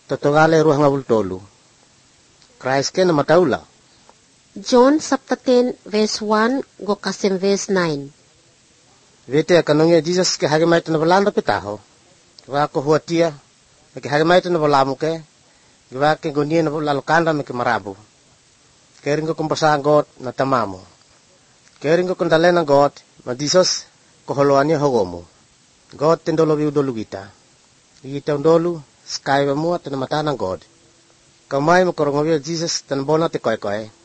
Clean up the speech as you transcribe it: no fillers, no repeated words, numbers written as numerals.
Totongale ruang ngabultolu. Christ ke na mataula. John chapter 10 verse 1 go kasem verse 9. Vete kanongya Jesus ke hagemait na balanda pitaho. Wa ko huatia ke hagemait na balamu ke. Wa ke gonia na lalokanda me ke marabu. Kering ko kumpasa God na tamamo. Kering ko kundalena God ma Jesus ko holoani hogomo. God tendolo biudolu kita. Kita undolu sky wa mo at na mata ng God. Kamay mo korongobyo Jesus tan bona te koy koy.